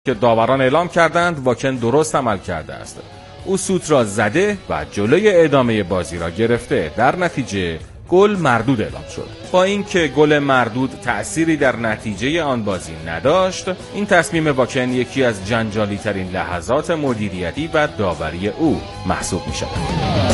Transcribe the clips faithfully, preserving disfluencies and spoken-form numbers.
که داوران اعلام کردند واکن درست عمل کرده است. او سوت را زده و جلوی ادامه بازی را گرفته. در نتیجه گل مردود اعلام شد. با اینکه گل مردود تأثیری در نتیجه آن بازی نداشت، این تصمیم واکن یکی از جنجالی ترین لحظات مدیریتی و داوری او محسوب می شود.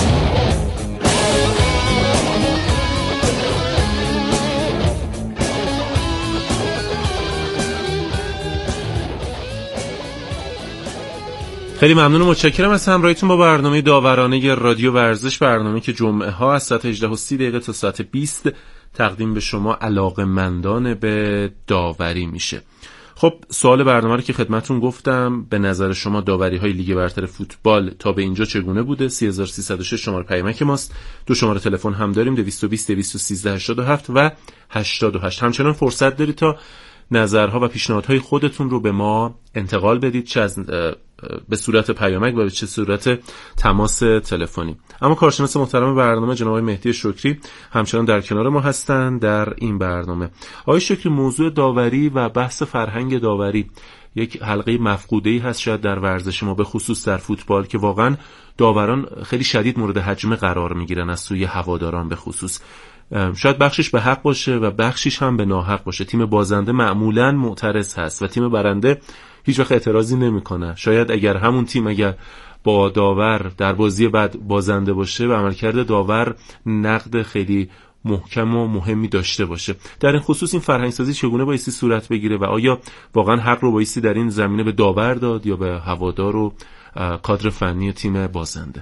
خیلی ممنون و متشکرم از همراهیتون با برنامه داورانه رادیو ورزش، برنامه که جمعه ها از ساعت هجده و سی دقیقه تا ساعت بیست تقدیم به شما علاقه‌مندان به داوری میشه. خب سوال برنامه رو که خدمتتون گفتم، به نظر شما داوری های لیگ برتر فوتبال تا به اینجا چگونه بوده؟ سه هزار و سیصد و شش شماره پیامک ماست. دو شماره تلفن هم داریم، دویست و بیست دویست و سیزده هشتاد و هفت و هشتاد و هشت. همچنان فرصت دارید تا نظرها و پیشنهادهای خودتون رو به ما انتقال بدید، چه از به صورت پیامک و به چه صورت تماس تلفنی. اما کارشناس محترم برنامه جناب مهدی شکری همچنان در کنار ما هستند در این برنامه. آقای شکری، موضوع داوری و بحث فرهنگ داوری یک حلقه مفقوده‌ای هست شاید در ورزش ما، به خصوص در فوتبال، که واقعا داوران خیلی شدید مورد هجمه قرار میگیرن از سوی هواداران به خصوص. شاید بخشش به حق باشه و بخشش هم به ناحق باشه. تیم بازنده معمولاً معترض هست و تیم برنده هیچ وقت اعتراضی نمیکنه. شاید اگر همون تیم اگر با داور در بازی بعد بازنده باشه و عملکرد داور نقد خیلی محکم و مهمی داشته باشه. در این خصوص این فرهنگ سازی چگونه بایستی صورت بگیره و آیا واقعا حق رو بایستی در این زمینه به داور داد یا به هوادار و کادر فنی تیم بازنده؟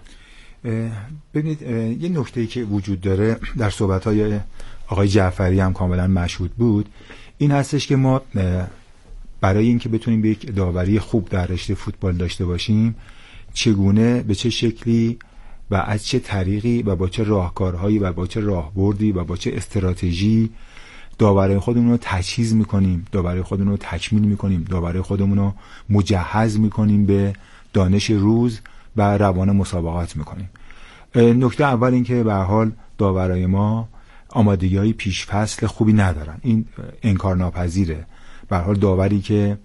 ببینید یه نکته‌ای که وجود داره در صحبت‌های آقای جعفری هم کاملا مشهود بود، این هستش که ما برای اینکه بتونیم به یک داوری خوب در رشته فوتبال داشته باشیم، چگونه، به چه شکلی و از چه طریقی و با چه راهکارهایی و با چه راهبردی و با چه استراتژی داوری خودمون رو تجهیز میکنیم، داوری خودمون رو تکمیل میکنیم، داوری خودمون رو مجهز میکنیم به دانش روز و روان مسابقات میکنیم. نکته اول این که به هر حال داورای ما آمادگی‌های پیش فصل خوبی ندارن. این انکارناپذیره. به هر حال داوری که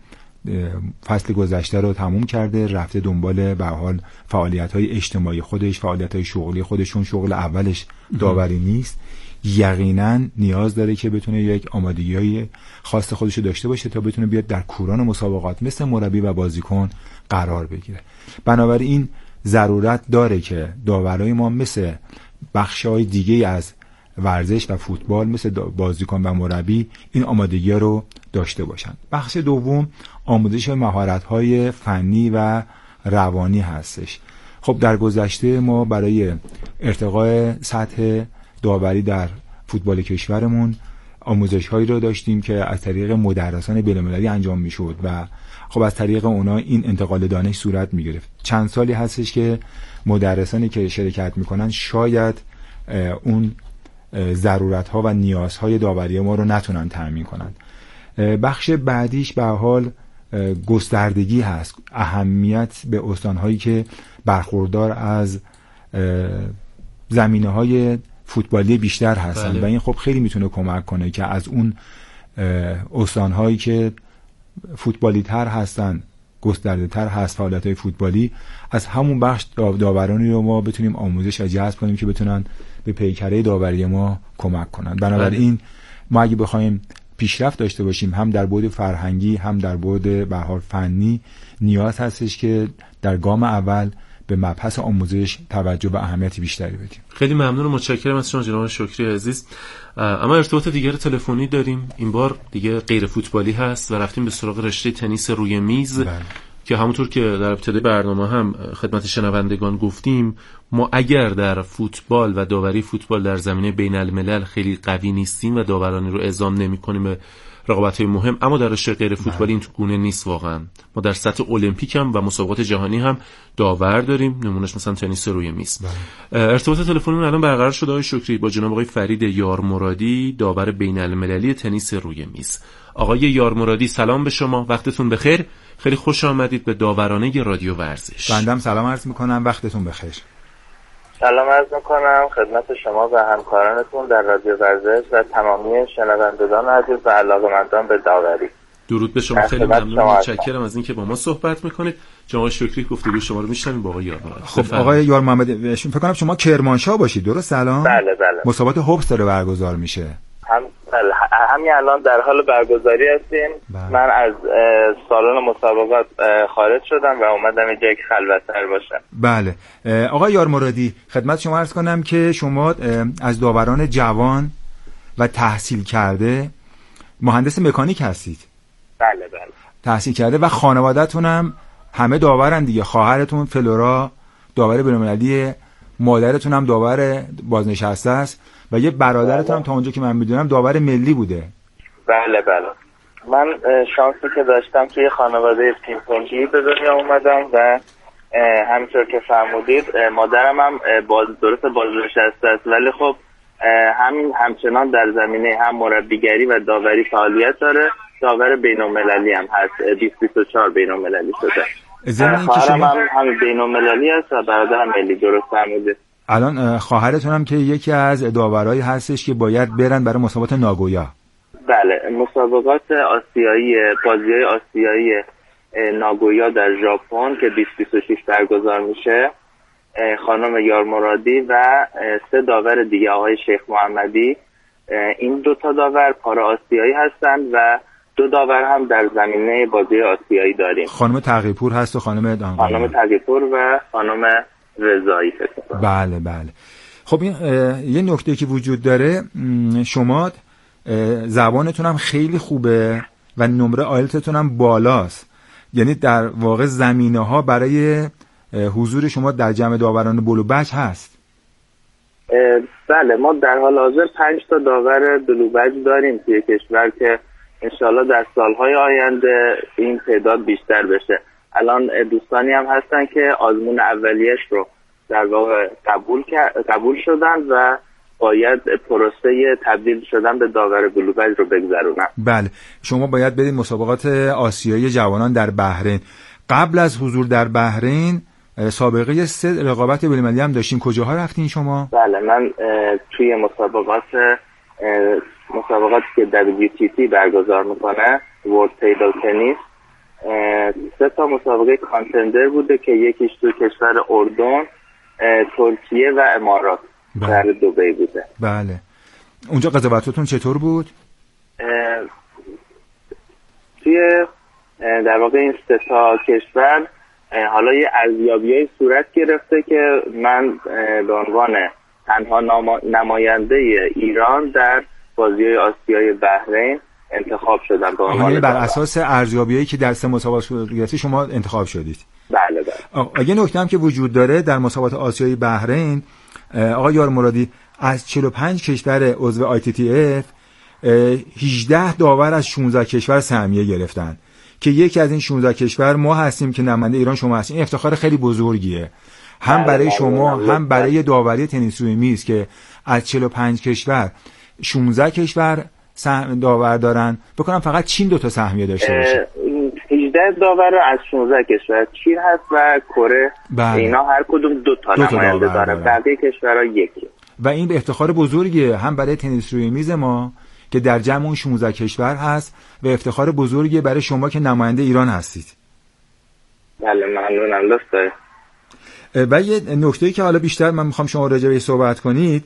فصل گذشته رو تموم کرده، رفته دنبال به هر حال فعالیت‌های اجتماعی خودش، فعالیت‌های شغلی خودشون، شغل اولش داوری نیست، یقینا نیاز داره که بتونه یک آمادگی‌های خاص خودش رو داشته باشه تا بتونه بیاد در کوران مسابقات مثل مربی و بازیکن قرار بگیره. بنابراین ضرورت داره که داورای ما مثل بخش‌های دیگه از ورزش و فوتبال، مثل بازیکن و مربی، این آمادگی رو داشته باشن. بخش دوم آموزش مهارت‌های فنی و روانی هستش. خب در گذشته ما برای ارتقاء سطح داوری در فوتبال کشورمون آموزش‌هایی رو داشتیم که از طریق مدرسان بین‌المللی انجام می‌شد و خب از طریق اونا این انتقال دانش صورت می‌گرفت. چند سالی هستش که مدرسانی که شرکت می‌کنن شاید اون ضرورت‌ها و نیازهای داوری ما رو نتونن تامین کنن. بخش بعدیش به حال گستردگی هست، اهمیت به استان‌هایی که برخوردار از زمینه‌های فوتبالی بیشتر هستن. بله. و این خب خیلی میتونه کمک کنه که از اون استان‌هایی که فوتبالی تر هستن، گسترده تر هست فعالیت‌های فوتبالی، از همون بخش داورانی رو ما بتونیم آموزش و جذب کنیم که بتونن به پیکره داوری ما کمک کنن. بنابراین ما اگه بخوایم پیشرفت داشته باشیم هم در بعد فرهنگی هم در بعد به هر حال فنی، نیاز هستش که در گام اول به مبحث آموزش توجه و اهمیت بیشتری بدیم. خیلی ممنون و متشکرم از شما جناب شکری عزیز. اما ارتباط دیگر تلفنی داریم، این بار دیگه غیر فوتبالی هست و رفتیم به سراغ رشته تنیس روی میز. بله. که همونطور که در ابتدای برنامه هم خدمت شنوندگان گفتیم، ما اگر در فوتبال و داوری فوتبال در زمینه بین الملل خیلی قوی نیستیم و داورانی رو اعزام نمی کنیم به رقابت‌های مهم، اما در رشته غیر فوتبالی این تو گونه نیست واقعا. ما در سطح المپیک هم و مسابقات جهانی هم داور داریم، نمونهش مثلا تنیس روی میز. ارتباط تلفنی الان برقرار شده آقای شکری با جناب آقای فرید یارمرادی، داور بین المللی تنیس روی میز. آقای یارمرادی سلام به شما، وقتتون بخیر. خیلی خوش آمدید به داورانه رادیو ورزش. بنده هم سلام عرض می‌کنم، وقتتون بخیر. سلام عرض می‌کنم خدمت شما و همکارانتون در رادیو ورزش و تمامی شنوندگان عزیز و علاقه‌مندان به داوری. درود به شما، خیلی ممنون، متشکرم از اینکه با ما صحبت میکنید. جناب شکری گفتگوی شما رو میشنویم با آقای یار محمد. خب آقای یار محمد، فکر کنم شما کرمانشاه باشید، درست؟ سلام. بله بله. مسابقات هوبس داره برگزار میشه. هم بله. همین الان در حال برگزاری هستیم. بله. من از سالن مسابقات خارج شدم و اومدم اینجا یک خلوت‌تر باشم. بله. آقای یار مرادی، خدمت شما عرض کنم که شما از داوران جوان و تحصیل کرده مهندس مکانیک هستید. بله بله. تحصیل کرده و خانواده‌تون هم همه داورن دیگه. خواهرتون فلورا داور بین‌المللی، مادرتون هم داور بازنشسته است و یه برادرتون هم تا اونجا که من میدونم داور ملی بوده. بله بله. من شانسی که داشتم توی خانواده پینگ-پونگی به دنیا اومدم و همینطور که فرمودید مادرم هم باز درست بازنشسته است، ولی خب همین همچنان در زمینه هم مربیگری و داوری فعالیت داره. داور بین‌المللی هم هست، بیست بیست و چهار بین‌المللی شده. خواهرم هم همین بین‌المللی هست و برادرم ملی، درست فرمودید. الان خواهرتون هم که یکی از داورایی هستش که باید برن برای مسابقات ناگویا. بله، مسابقات آسیایی، بازی‌های آسیایی ناگویا در ژاپن که بیست بیست و شش برگزار میشه، خانم یار مرادی و سه داور دیگه آقای شیخ محمدی، این دو تا داور پارا آسیایی هستند و دو داور هم در زمینه بازی آسیایی داریم. خانم تقی‌پور هست و خانم دانقانی. خانم تقی‌پور و خانم رضایی فکر کنم. بله بله. خب این یه نکته که وجود داره، شما زبانتون هم خیلی خوبه و نمره آیلتتون هم بالاست، یعنی در واقع زمینه‌ها برای حضور شما در جمع داوران بلو بچ هست. بله، ما در حال حاضر پنج تا داور بلو بچ داریم توی کشور که انشالله در سالهای آینده این تعداد بیشتر بشه. الان دوستانی هم هستن که آزمون اولیش رو در واقع قبول قبول شدن و باید پروسه تبدیل شدن به داور بلو بچ رو بگذرونن. بله، شما باید برید مسابقات آسیایی جوانان در بحرین. قبل از حضور در بحرین سابقه سه رقابت بین‌المللی هم داشتین، کجاها رفتین شما؟ بله، من توی مسابقات مسابقاتی که دبلیو تی تی برگزار میکنه، ورلد تیبل تنیس، سه تا مسابقه کانتندر بوده که یکیش توی کشور اردن، ترکیه و امارات در دبی بوده. بله. اونجا قضاوتتون چطور بود؟ توی در واقع این سه تا کشور حالا یه ارزیابی‌های صورت گرفته که من به عنوان تنها نماینده ایران در بازی‌های آسیای بحرین انتخاب شدم. به عنوان بر اساس ارزیابی‌هایی که در سه مسابقات صورت گرفته شما انتخاب شدید. بله بله. یه نکته هم که وجود داره در مسابقات آسیای بحرین، آقای یار مرادی، از چهل و پنج کشور عضو آی تی تی اف هجده داور از شانزده کشور سهمیه گرفتن که یکی از این شانزده کشور ما هستیم که نماینده ایران شما هستین. این افتخار خیلی بزرگیه، هم برای شما هم برای داوری تنیس روی میز که از چهل و پنج کشور شانزده کشور سهم داور دارن. بکنم فقط چین دو تا سهمیه داشته باشه. هجده داور از شانزده کشور، چین هست و کره. بله. اینا هر کدوم دو تا نماینده دارن، بقیه کشورها یکی. و این به افتخار بزرگیه هم برای تنیس روی میز ما که در جمع اون شانزده کشور هست و افتخار بزرگیه برای شما که نماینده ایران هستید. بله ممنونم. لطفاً. و یه نکته‌ای که حالا بیشتر من میخوام شما راجع بهش صحبت کنید،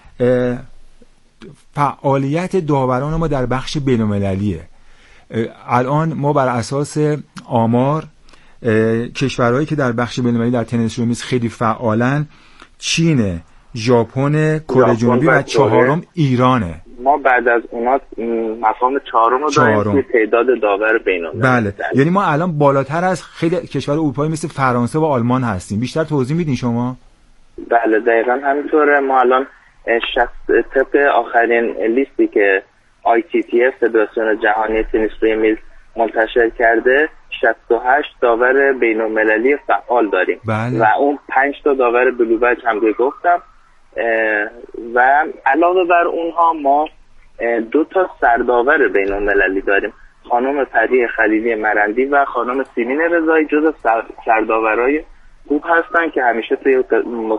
فعالیت داوران ما در بخش بین‌المللیه. الان ما بر اساس آمار کشورهایی که در بخش بین‌المللی در تنیس روی میز خیلی فعالن چین، ژاپن، کره جنوبی و چهارم ایرانه. ما بعد از اونا مقام چهارم رو داریم که تعداد داور بین‌المللی. بله، یعنی ما الان بالاتر از خیلی کشور اروپایی مثل فرانسه و آلمان هستیم. بیشتر توضیح میدین شما؟ بله دقیقاً همینطوره. ما الان شخص طبق آخرین لیستی که آی تی تی اف فدراسیون جهانی تنیس روی میز منتشر کرده شصت و هشت داور بین‌المللی فعال داریم. بله. و اون پنج تا داور بلو بچ هم که گفتم و علاوه بر اونها ما دو تا سرداور بین‌المللی داریم، خانم پری خلیلی مرندی و خانم سیمین رضایی جز سرداورای خوب هستن که همیشه توی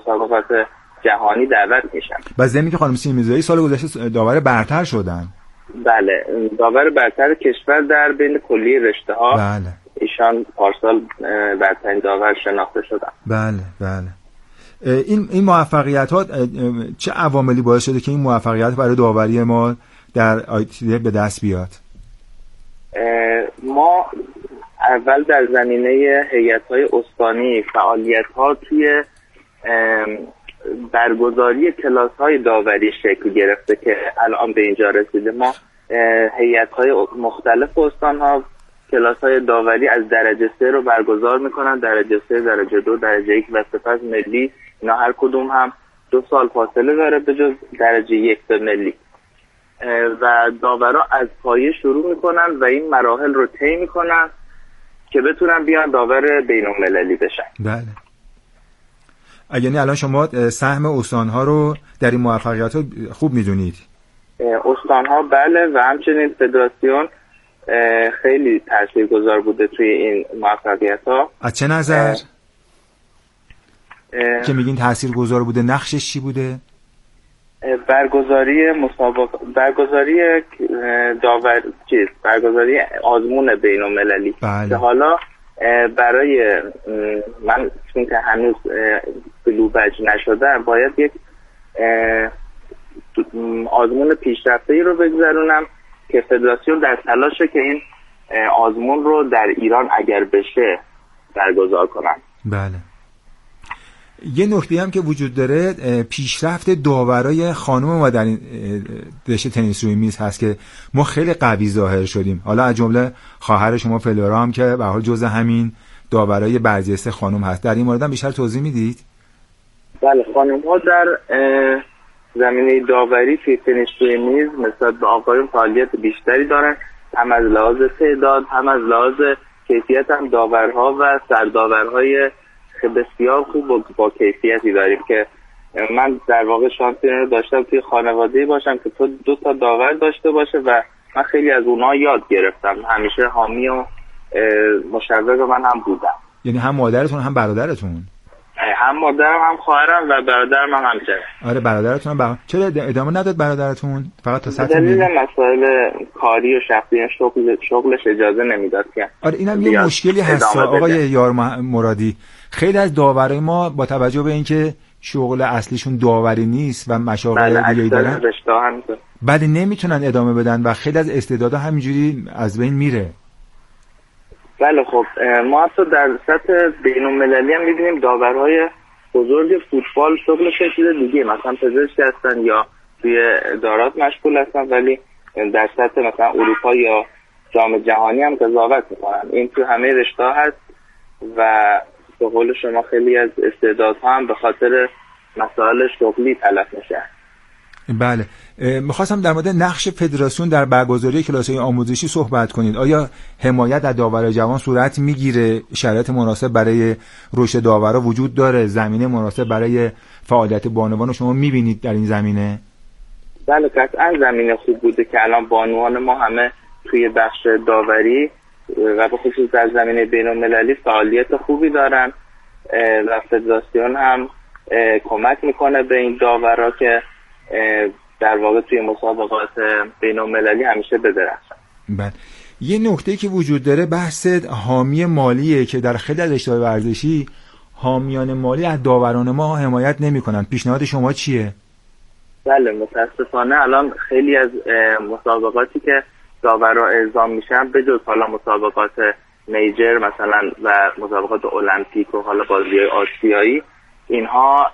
مسابقات جهانی دعوت میشن. و ضمن که خانم سیمین رضایی سال گذشته داور برتر شدن. بله، داور برتر کشور در بین کلیه رشته ها. بله. ایشان پارسال برترین داور شناخته شدن. بله بله. این این موفقیت ها چه عواملی باعث شده که این موفقیت برای داوری ما در آیتیده به دست بیاد؟ ما اول در زمینه هیئت‌های استانی فعالیت‌ها توی برگزاری کلاس‌های داوری شکل گرفته که الان به اینجا رسیده. ما هیئت‌های مختلف استان‌ها کلاس‌های داوری از درجه سه رو برگزار می‌کنن، درجه سه، درجه دو، درجه یک و سپس ملی. اینا هر کدوم هم دو سال فاصله داره به جز درجه یک به ملی. و داورا از پایه شروع میکنن و این مراحل رو طی میکنن که بتونن بیان داور بین‌المللی بشن. بله. یعنی الان شما سهم استانها رو در این موفقیت خوب میدونید؟ استانها بله، و همچنین فدراسیون خیلی تاثیرگذار بوده توی این موفقیت ها. از چه نظر؟ که میگین تاثیرگذار بوده، نقشش چی بوده؟ برگزاری مسابقه، برگزاری داور چیز، برگزاری آزمون بین‌المللی. بله. که حالا برای من چون که هنوز بلوبج نشدم باید یک آزمون پیشرفته‌ای رو بگذرونم که فدراسیون در تلاشه که این آزمون رو در ایران اگر بشه برگزار کنن. بله. یه نکته هم که وجود داره پیشرفت داورای خانم ما در این رشته تنیس روی میز هست که ما خیلی قوی ظاهر شدیم. حالا از جمله خواهر شما فلورا هم که به حال جزء همین داورای برجسته خانم هست. در این مورد هم بیشتر توضیح میدید؟ بله، خانم ها در زمینه داوری توی تنیس روی میز نسبت به آقایون فعالیت بیشتری دارن، هم از لحاظ تعداد هم از لحاظ کیفیت. هم داورها و سرداورهای بسیار خوب و با کیفیتی داریم که من در واقع شانس این رو داشتم توی خانواده‌ای باشم که تو دو تا داور داشته باشه و من خیلی از اونها یاد گرفتم. همیشه حامی و مشوق من هم بودم. یعنی هم مادرتون هم برادرتون؟ هم مادرم هم خواهرم و برادرم هم همچنین. آره برادرتون هم بر... چرا ادامه نداد برادرتون؟ فقط تا سطح دلیل مسائل کاری و شخصی شغل شغلش اجازه نمیداد که. آره اینم یه مشکلی هست آقای یار مرادی. خیلی از داورای ما با توجه به اینکه شغل اصلیشون داوری نیست و مشاغل دیگه‌ای دارن بله نمیتونن ادامه بدن و خیلی از استعدادا همینجوری از بین میره. بله خب ما حتی در سطح بین‌المللی هم می‌بینیم داورهای بزرگ فوتبال شغلش چیز دیگه، مثلا پزشک هستن یا توی ادارات مشغول هستن، ولی در سطح مثلا اروپا یا جام جهانی هم قضاوت میکنن. این تو همه رشته‌ها هست و به قول شما خیلی از استعدادها هم به خاطر مسائل شغلی تلف میشه. بله میخواستم در مورد نقش فدراسیون در برگزاری کلاس‌های آموزشی صحبت کنید. آیا حمایت از داورای جوان صورت میگیره؟ شرایط مناسب برای رشد داورا وجود داره؟ زمینه مناسب برای فعالیت بانوان شما میبینید در این زمینه؟ بله قطعا زمینه خوب بوده که الان بانوان ما همه توی بخش داوری و به خصوص در زمینه بین‌المللی فعالیت خوبی دارن و فدراسیون هم کمک میکنه به این داورا که در واقع توی مسابقات بین‌المللی همیشه بدرخشن. بله یه نکته که وجود داره بحث حامی مالیه که در خیلی از رشته‌های ورزشی حامیان مالی از داوران ما حمایت نمی‌کنن. پیشنهاد شما چیه؟ بله متاسفانه الان خیلی از مسابقاتی که داورا اعزام میشن به جز حالا مسابقات میجر مثلا و مسابقات المپیک و حالا بازی‌های آسیایی، اینها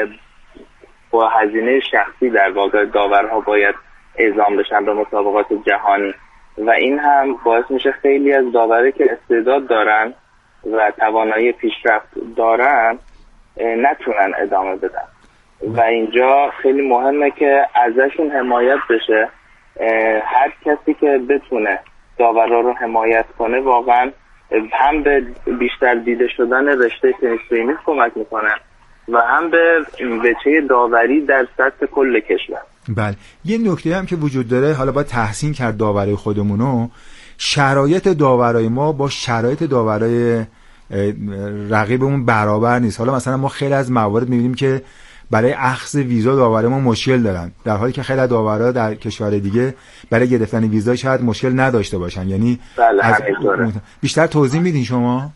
با هزینه شخصی در واقع داورها باید اعزام بشن به مسابقات جهانی و این هم باعث میشه خیلی از داوری که استعداد دارن و توانایی پیشرفت دارن نتونن ادامه بدن و اینجا خیلی مهمه که ازشون حمایت بشه. هر کسی که بتونه داورا رو حمایت کنه واقعا هم به بیشتر دیده شدن رشته تنیس روی میز کمک میکنه و هم به وجه داوری در سطح کل کشور. بله یه نکته هم که وجود داره، حالا باید تحسین کرد داورای خودمونو، شرایط داورای ما با شرایط داورای رقیبمون برابر نیست. حالا مثلا ما خیلی از موارد میبینیم که برای اخذ ویزا داور ما مشکل دارن، در حالی که خیلی داورا در کشور دیگه برای گرفتن ویزا شاید مشکل نداشته باشن. یعنی بله از... بیشتر توضیح میدین شما؟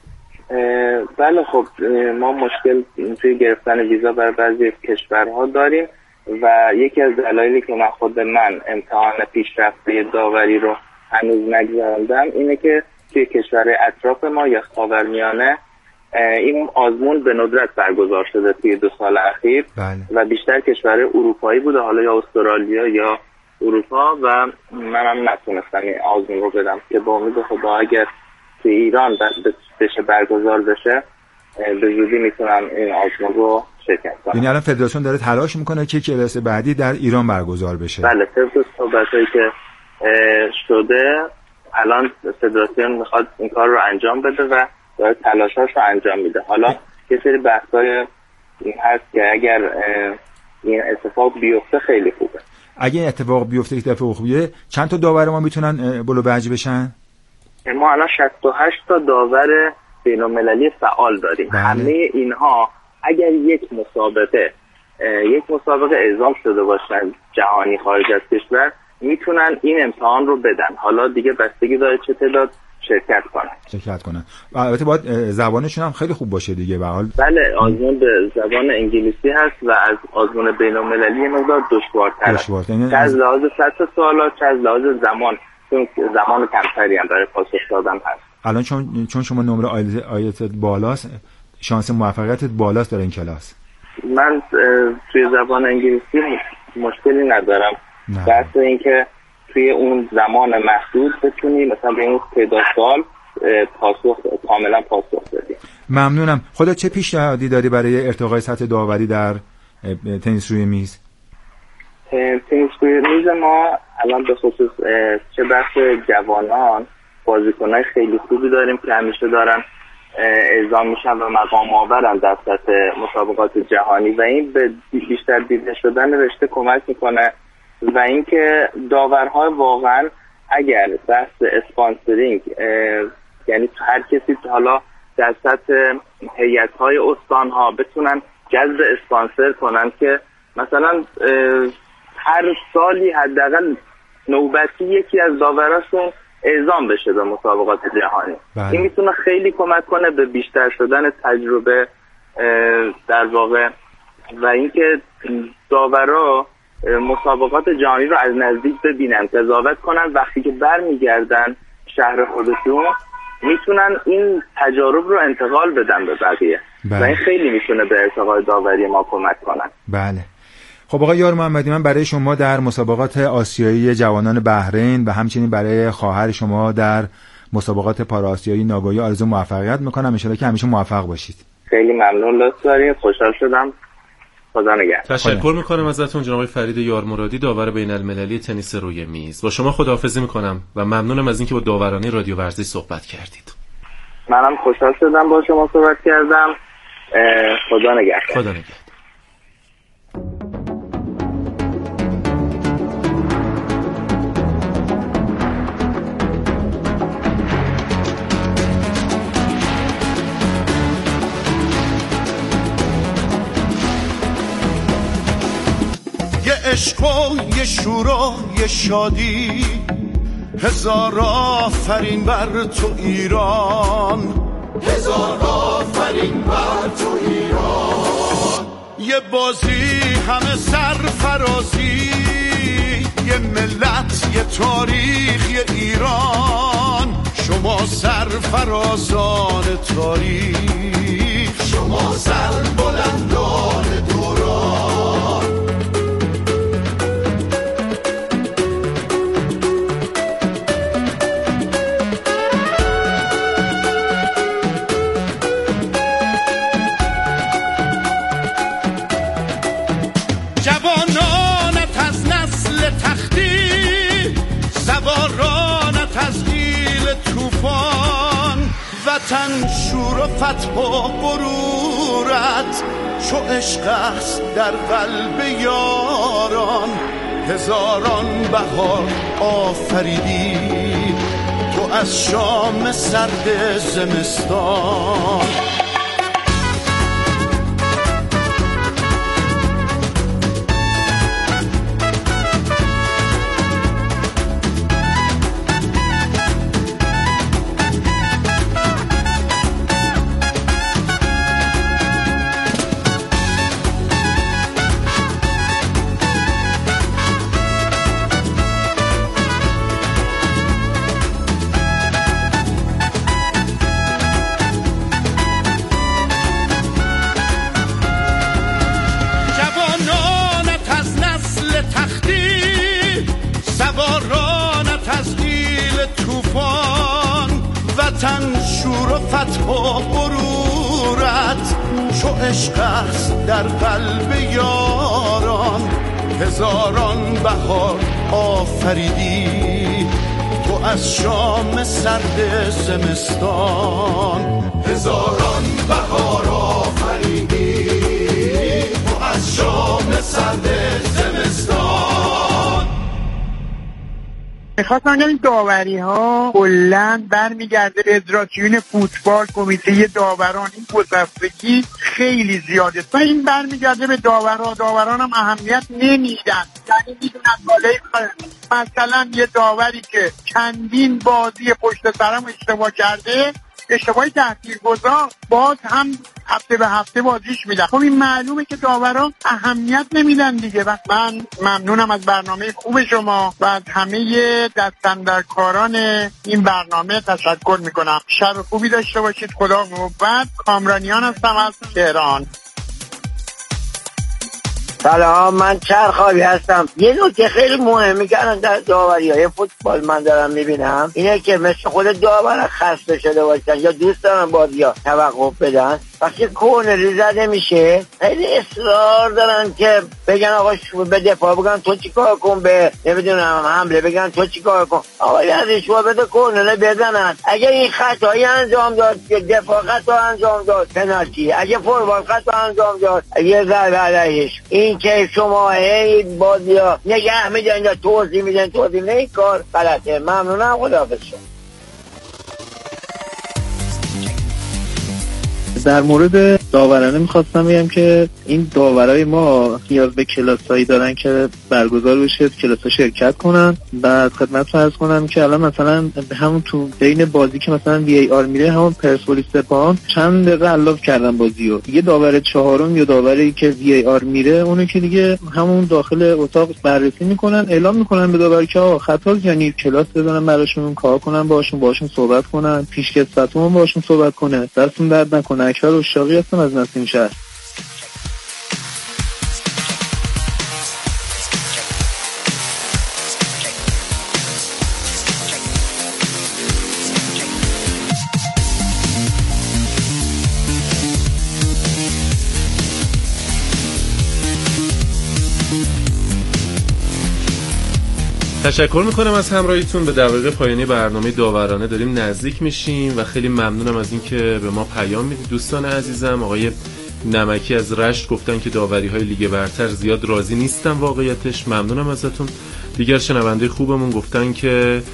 بله خب ما مشکل توی گرفتن ویزا برای بعضی کشورها داریم و یکی از دلایلی که من خود من امتحان پیشرفته داوری رو هنوز نگذروندم اینه که توی کشورهای اطراف ما یا خاورمیانه این آزمون به ندرت برگزار شده توی دو سال اخیر. بله. و بیشتر کشورهای اروپایی بوده، حالا یا استرالیا یا اروپا، و منم نتونستم این آزمون رو بدم که با امید خدا اگر توی ایران بشه برگزار بشه به زودی میتونم این آزمون رو شرکت کنم. یعنی الان فدراسیون داره تلاش میکنه که کلاس بعدی در ایران برگزار بشه؟ بله، طبق صحبتایی که شده الان فدراسیون میخواد این کار رو انجام بده و داره تلاشاش رو انجام میده. حالا یه سری بحثای این هست که اگر این اتفاق بیفته خیلی خوبه. اگه این اتفاق بیفته که اتفاق خوبیه، چند تا داور ما میتونن بلو بهج بشن؟ ما الان شصت و هشت تا داور بین‌المللی فعال داریم. بله. همه اینها اگر یک مسابقه یک مسابقه اعزام شده باشن جهانی خارج از کشور میتونن این امتحان رو بدن. حالا دیگه بستگی داره چه تعداد شرکت کنن شرکت کنن و البته باید زبانشون هم خیلی خوب باشه دیگه به حال. بله، آزمون به زبان انگلیسی هست و از آزمون بین‌المللی یه مقدار دشوارتره، چه از لحاظ سطح سوالات چه از لحاظ زمان، چون زمان کمتری هم برای پاسخ دادن هست. الان چون چون شما نمره آیلتس بالاست، شانس موفقیتت بالاست در این کلاس. من توی زبان انگلیسی مشکلی ندارم. بحث این که توی اون زمان محدود بتونی مثلا به اون تعداد سوال پاسخ کاملا پاسخ بدی. ممنونم. خودت چه پیشنهادی داری برای ارتقای سطح داوری در تنیس روی میز؟ تنیس روی میز ما الان به خصوص چه بحث جوانان بازیکنای خیلی خوبی داریم که همیشه دارن اعزام میشن و مقام آورن در سطح مسابقات جهانی و این به بیشتر دیده شدن رشته کمک میکنه و اینکه داورها واقعا اگر بحث اسپانسرینگ یعنی هر کسی حالا در سطح هیئت‌های استان‌ها بتونن جذب اسپانسر کنن که مثلا هر سالی حداقل نوبتی یکی از داوراشون اعزام بشه به مسابقات جهانی. بله. این میتونه خیلی کمک کنه به بیشتر شدن تجربه در واقع و اینکه داورا مسابقات جهانی رو از نزدیک ببینن، قضاوت کنن، وقتی که برمیگردن شهر خودشون میتونن این تجارب رو انتقال بدن به بقیه. بله. و این خیلی میتونه به ارتقای داوری ما کمک کنن. بله. خب آقای یار محمدی، من برای شما در مسابقات آسیایی جوانان بحرین و همچنین برای خواهر شما در مسابقات پارآسیایی ناگویی آرزو موفقیت میکنم. ان شاءالله که همیشه موفق باشید. خیلی ممنون، لطف دارید. خوشحال شدم. خدا نگهدار. تشکر میکنم ازتون جناب فرید یارمرادی، داور بین المللی تنیس روی میز. با شما خداحافظی میکنم و ممنونم از اینکه با داوران رادیو ورزش صحبت کردید. منم خوشحال شدم با شما صحبت کردم. خدا نگهدار. خدا نگهدار. عشق و یه شور و یه شادی، هزار آفرین بر تو ایران، هزار آفرین بر تو ایران. یه بازی همه سرفرازی، یه ملت یه تاریخ یه ایران. شما سرفرازان تاریخ، شما سربلندان دوران. جوانانت از نسل تختی، سوارانت از قیل طوفان. وطن شور و فتح و غرورت، چو عشق است در قلب یاران. هزاران بهار آفریدی تو از شام سرد زمستان. وطن شور و فتح و غرورت چو عشق است در قلب یاران هزاران بهار آفریدی تو از شام سرد زمستان هزاران بهار آفریدی تو از شام سرد زمستان. میخواستم بگم این داوری ها کلاً برمیگرده به فدراسیون فوتبال، کمیته داوران. این گسستگی خیلی زیاده و این برمیگرده به داوران. داوران هم اهمیت نمیدن، یعنی میدونن بالای مثلا یه داوری که چندین بازی پشت سرم اشتباه کرده، اشتباهی تاثیرگذار، باز هم هفته به هفته بازیش میدن. خب این معلومه که داوران اهمیت نمیدن دیگه. و من ممنونم از برنامه خوب شما و از همه دستاندرکاران این برنامه تشکر میکنم. شب خوبی داشته باشید. خدا قوت. کامرانیان هستم از تهران. سلام، من چرخابی هستم. یه نکته خیلی مهمی که الان در داوری‌های فوتبال من دارم میبینم اینه که مثل خود داور خسته شده باشن یا دوست دارن بازی‌ها توقف بدن. وقتی کورنری زده میشه خیلی اصرار دارن که بگن آقا شو به دفاع بگن تو چیکار کن، به نمیدونم حمله بگن تو چیکار کن. آقا یعنی شو بده کورنر بزنن. اگه این خطایی انجام داد که دفاع خطا انجام داد پنالتی، اگه فوروارد خطا انجام داد یه ضربه علیهش. این که شما هی بازی‌ها نگه میدن یا توضیح میدن توضیح نه، این کار غلطه. ممنونم، خداحافظ. در مورد داورانه میخواستم بگم که این داورای ما نیاز به کلاسایی دارن که برگزار بشه، کلاسا شرکت کنن. بعد خدمتتون عرض کنم که الان مثلا همون تو بین بازی که مثلا وی ای آر میره، همون پرسپولیس سپاهان چند دقیقه الاف کردن بازیو. یه داور چهارم یا داوری که وی ای آر میره، اونو که دیگه همون داخل اتاق بررسی میکنن، اعلام میکنن به داور که آقا خطا، یعنی کلاس بزنن براشون، کار کنن باشون، باشون صحبت کنن، پیشکسوتون باشون صحبت کنه. دستون درد نکنه. اکبر اشتاقی هستم از نسیم شهر. تشکر میکنم از همراهیتون. به دقیقه پایانی برنامه داورانه داریم نزدیک میشیم و خیلی ممنونم از اینکه به ما پیام میدید. دوستان عزیزم، آقای نمکی از رشت گفتن که داوری های لیگ برتر زیاد راضی نیستن. واقعیتش ممنونم ازتون. دیگر شنونده خوبمون گفتن که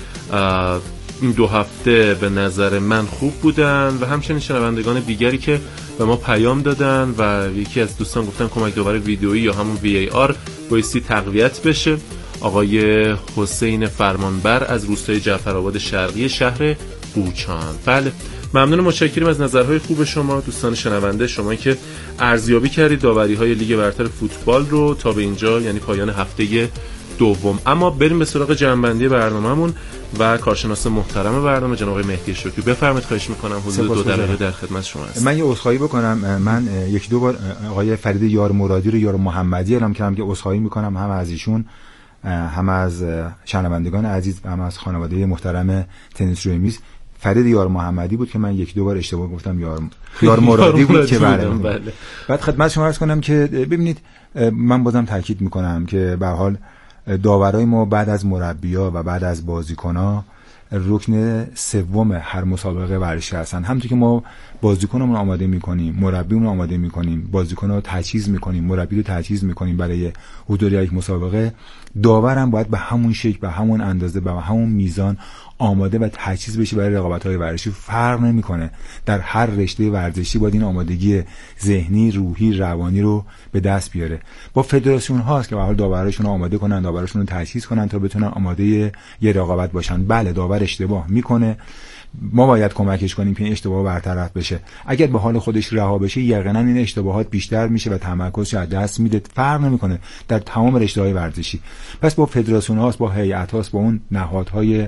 این دو هفته به نظر من خوب بودن و همچنین شنوندگان دیگری که به ما پیام دادن و یکی از دوستان گفتن کمک داور ویدئویی یا همون وی ای آر بایستی تقویت بشه. آقای حسین فرمانبر از روستای جعفرآباد شرقی شهر بوچان. بله، ممنون، متشکریم از نظرهای خوب شما دوستان شنونده، شما که ارزیابی کردید داوری‌های لیگ برتر فوتبال رو تا به اینجا، یعنی پایان هفته دوم. اما بریم به سراغ جنبندی برنامه‌مون و کارشناس محترم برنامه جناب آقای مهدی شکری. بفرمایید، خواهش می‌کنم. حدود دو دقیقه در خدمت شما هستم. من یه عذرخواهی بکنم. من یک دو بار آقای فرید یار مرادی رو یار محمدی اعلام کردم که عذرخواهی می‌کنم هم از ایشون، هم از شنوندگان عزیز، هم از خانواده محترم تنیس روی میز. فرید یار محمدی بود که من یک دو بار اشتباه گفتم یار یار مرادی بود که بله. بعد خدمت شما عرض کنم که ببینید، من بازم تاکید میکنم که به هر حال داورای ما بعد از مربی‌ها و بعد از بازیکن‌ها رکن سوم هر مسابقه ورزشی هستن. همونطور که ما بازیکنمون آماده می‌کنیم، مربیمون آماده می‌کنیم، بازیکن‌ها رو تجهیز می‌کنیم، مربی رو تجهیز می‌کنیم برای حضور یک مسابقه، داورم باید به همون شکل، به همون اندازه، به همون میزان آماده و تجهیز بشه برای رقابت‌های ورزشی. فرق نمی‌کنه. در هر رشته ورزشی باید این آمادگی ذهنی، روحی، روانی رو به دست بیاره. با فدراسیون هاست که به هر حال داوراشون رو آماده کنن، داوراشون رو تجهیز کنن تا بتونن آماده یه رقابت باشن. بله، داور اشتباه میکنه، ما باید کمکش کنیم که این اشتباه برطرف بشه. اگر به حال خودش رها بشه، یقینا این اشتباهات بیشتر میشه و تمرکزش از دست میده. فرق نمیکنه در تمام رشته‌های ورزشی. پس با فدراسیون هاست، با هیئت هاست، با اون نهادهای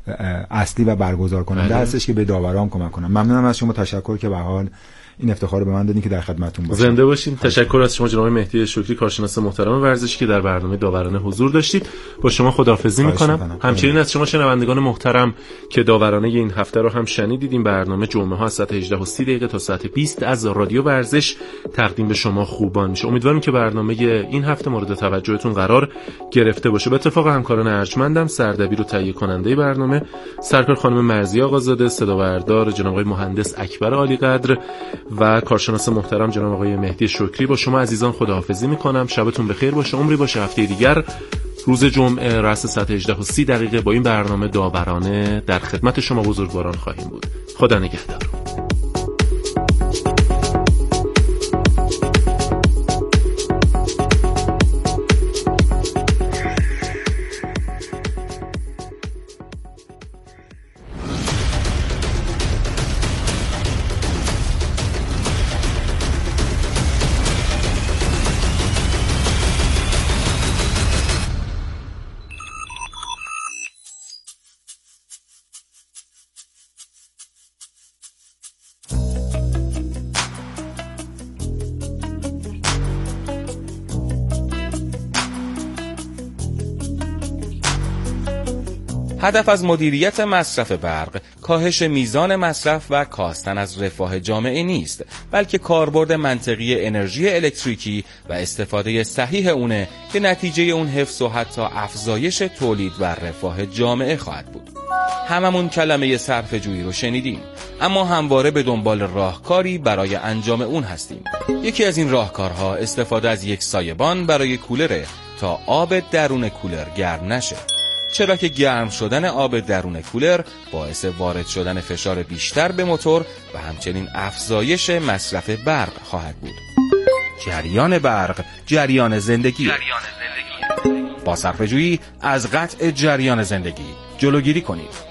اصلی و برگزار کننده هستش که به داوران کمک کنن. ممنونم از شما، تشکر که به حال این افتخار رو به من دادین که در خدمتتون باشم. زنده باشین. تشکر از شما جناب مهدی شکری، کارشناس محترم ورزشی که در برنامه داورانه حضور داشتید. با شما خداحافظی میکنم. همچنین از شما شنوندگان محترم که داورانه این هفته رو هم شنیدید. این برنامه جمعه ها از ساعت هجده و سی دقیقه تا ساعت بیست از رادیو ورزش تقدیم به شما خوبان میشه. امیدوارم که برنامه این هفته مورد توجهتون قرار گرفته باشه. به اتفاق همکاران ارجمندم، سردبیر و تهیه کننده برنامه سرکار خانم مرزی آقازاده، صدابردار جناب آقای مهندس اکبر عالی قدر و کارشناس محترم جناب آقای مهدی شکری، با شما عزیزان خداحافظی میکنم. شبتون بخیر باشه، عمری باشه. هفته دیگر روز جمعه رأس ساعت هجده و سی دقیقه با این برنامه داورانه در خدمت شما بزرگواران خواهیم بود. خدا نگهدار. هدف از مدیریت مصرف برق کاهش میزان مصرف و کاستن از رفاه جامعه نیست، بلکه کاربرد منطقی انرژی الکتریکی و استفاده صحیح اونه که نتیجه اون حفظ و حتی افزایش تولید و رفاه جامعه خواهد بود. هممون کلمه صرفه‌جویی رو شنیدیم، اما همواره به دنبال راهکاری برای انجام اون هستیم. یکی از این راهکارها استفاده از یک سایبان برای کولره تا آب درون کولر گرم نشه، چرا که گرم شدن آب درون کولر باعث وارد شدن فشار بیشتر به موتور و همچنین افزایش مصرف برق خواهد بود. جریان برق جریان زندگی. جریان زندگی. با صرفه‌جویی از قطع جریان زندگی جلوگیری کنید.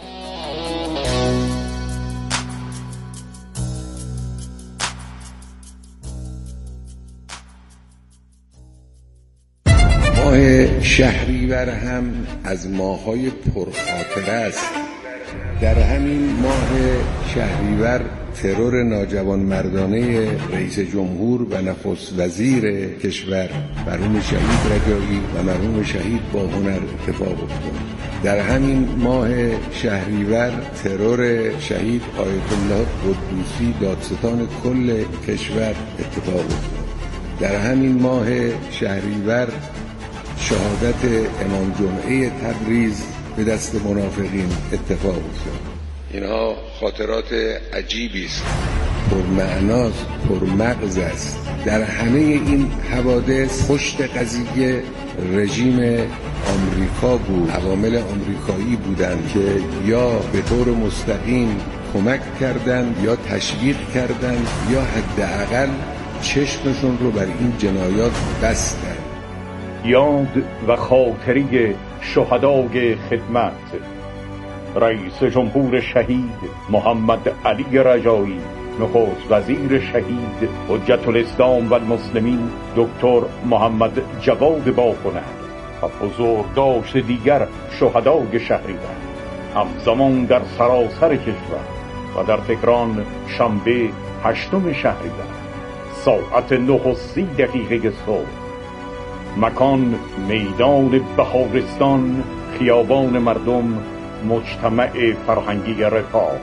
ماه شهریور هم از ماه‌های پرخاطره است. در همین ماه شهریور ترور ناجوان مردانه رئیس جمهور و نخست وزیر کشور مرحوم شهید رجایی و مرحوم شهید با هنر اتفاق افتاد. در همین ماه شهریور ترور شهید آیت الله قدوسی دادستان کل کشور اتفاق افتاد. در همین ماه شهریور شهادت امام جمعه تبریز به دست منافقین اتفاق افتاد. اینها خاطرات عجیبی است، پرمعناست، پرمغز است. در همه این حوادث پشت قضیه رژیم آمریکا بود، عوامل آمریکایی بودند که یا به طور مستقیم کمک کردند یا تشویق کردند یا حداقل چشمشون رو بر این جنایات بستند. یاد و خاطره شهدای خدمت رئیس جمهور شهید محمد علی رجایی، نخست وزیر شهید حجت الاسلام و المسلمین دکتر محمد جواد باهنر و بزرگداشت دیگر شهدای شهریور همزمان در سراسر کشور و در تهران شنبه هشتم شهریور ساعت نه و سی دقیقه صبح. مکان میدان بهارستان، خیابان مردم، مجتمع فرهنگی رفاه.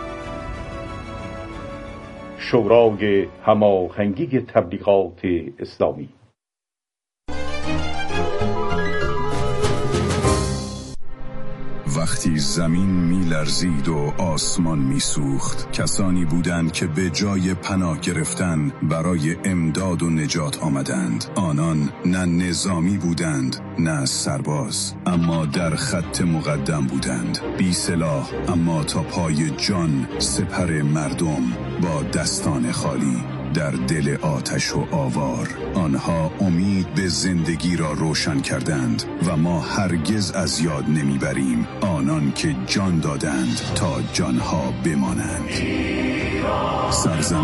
شورای هماهنگی تبلیغات اسلامی. وقتی زمین می لرزید و آسمان می سوخت، کسانی بودند که به جای پناه گرفتن برای امداد و نجات آمدند. آنان نه نظامی بودند نه سرباز، اما در خط مقدم بودند، بی سلاح اما تا پای جان سپر مردم با دستان خالی در دل آتش و آوار. آنها امید به زندگی را روشن کردند و ما هرگز از یاد نمیبریم آنان که جان دادند تا جانها بمانند. سرزمین